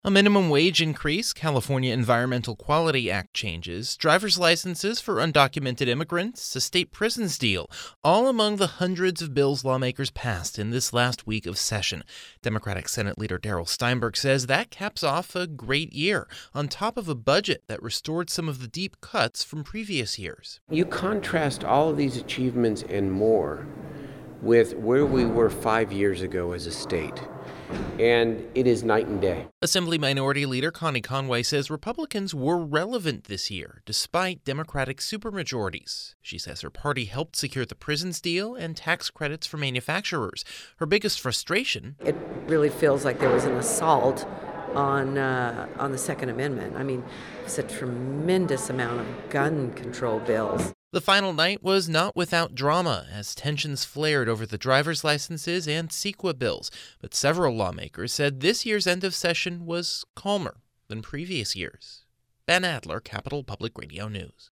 A minimum wage increase, California Environmental Quality Act changes, driver's licenses for undocumented immigrants, a state prisons deal, all among the hundreds of bills lawmakers passed in this last week of session. Democratic Senate Leader Darrell Steinberg says that caps off a great year, on top of a budget that restored some of the deep cuts from previous years. You contrast all of these achievements and more with where we were 5 years ago as a state, and it is night and day. Assembly Minority Leader Connie Conway says Republicans were relevant this year, despite Democratic supermajorities. She says her party helped secure the prisons deal and tax credits for manufacturers. Her biggest frustration: it really feels like there was an assault on the Second Amendment. I mean, it's a tremendous amount of gun control bills. The final night was not without drama, as tensions flared over the driver's licenses and CEQA bills, but several lawmakers said this year's end of session was calmer than previous years. Ben Adler, Capital Public Radio News.